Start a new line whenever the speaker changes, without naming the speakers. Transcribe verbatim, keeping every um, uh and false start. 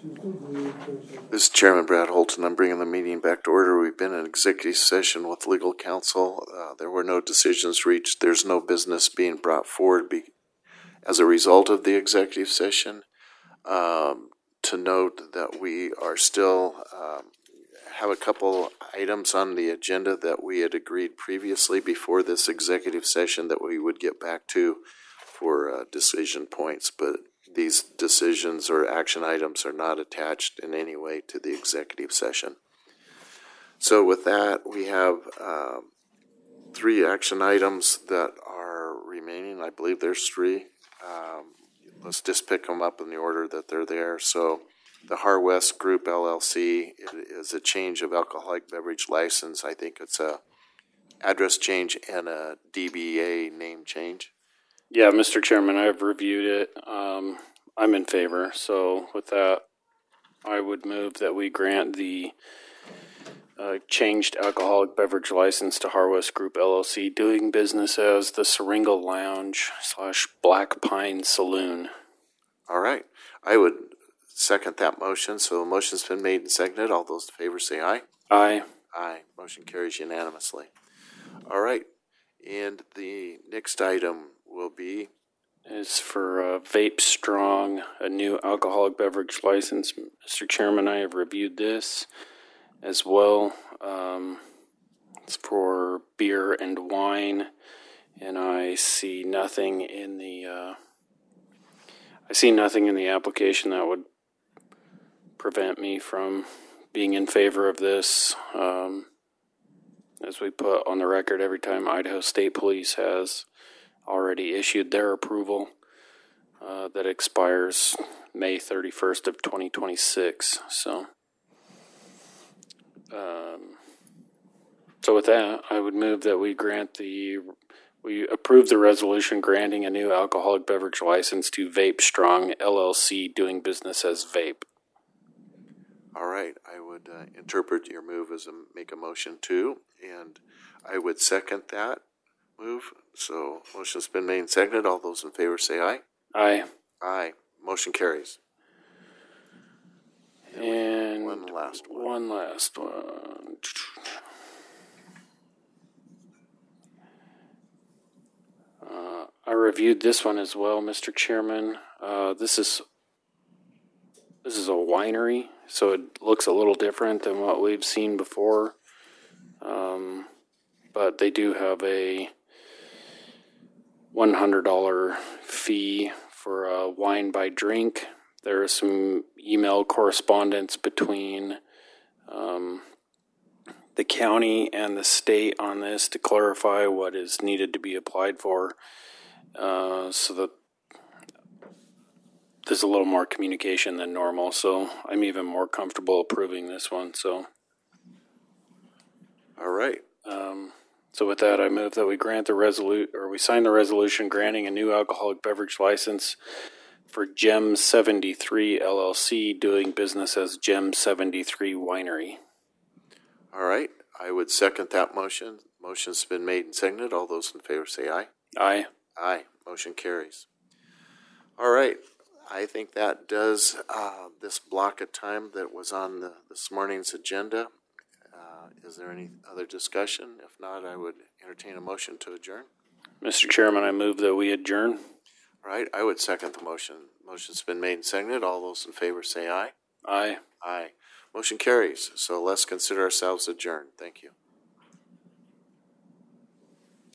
This is Chairman Brad Holton. I'm bringing the meeting back to order. We've been in executive session with legal counsel. Uh, there were no decisions reached. There's no business being brought forward be- as a result of the executive session. Um, to note that we are still um, have a couple items on the agenda that we had agreed previously before this executive session that we would get back to for uh, decision points, but these decisions or action items are not attached in any way to the executive session. So with that, we have um, three action items that are remaining. I believe there's three. Um, let's just pick them up in the order that they're there. So the Harwest Group L L C is a change of alcoholic beverage license. I think it's a address change and a D B A name change.
Yeah, Mister Chairman, I've reviewed it. Um, I'm in favor. So with that, I would move that we grant the uh, changed alcoholic beverage license to Harwest Group L L C, doing business as the Syringa Lounge slash Black Pine Saloon.
All right. I would second that motion. So the motion's been made and seconded. All those in favor say aye.
Aye.
Aye. Motion carries unanimously. All right. And the next item will be
is for uh, Vape Strong, a new alcoholic beverage license. Mister Chairman, I have reviewed this as well. Um, it's for beer and wine, and I see nothing in the uh, I see nothing in the application that would prevent me from being in favor of this. Um, as we put on the record, every time Idaho State Police has already issued their approval uh, that expires May thirty-first of twenty twenty-six. So, um, so with that, I would move that we grant the we approve the resolution granting a new alcoholic beverage license to Vape Strong L L C, doing business as Vape.
All right. I would uh, interpret your move as a make a motion too, and I would second that move. So motion's been made and seconded. All those in favor say aye.
Aye.
Aye. Motion carries.
And
one last one.
One last one. Uh, I reviewed this one as well, Mister Chairman. Uh, this is this is a winery, so it looks a little different than what we've seen before. Um, but they do have a one hundred dollars fee for a wine by drink. There is some email correspondence between um, the county and the state on this to clarify what is needed to be applied for, uh, so that there's a little more communication than normal. So I'm even more comfortable approving this one. So,
all right.
Um, So with that, I move that we grant the resolute, or we sign the resolution granting a new alcoholic beverage license for Gem seventy-three L L C, doing business as Gem seventy-three Winery.
All right. I would second that motion. Motion's been made and seconded. All those in favor say aye.
Aye.
Aye. Motion carries. All right. I think that does uh, this block of time that was on the, this morning's agenda. Uh, is there any other discussion? If not, I would entertain a motion to adjourn.
Mister Chairman, I move that we adjourn.
All right. I would second the motion. Motion's been made and seconded. All those in favor say aye.
Aye.
Aye. Motion carries. So let's consider ourselves adjourned. Thank you.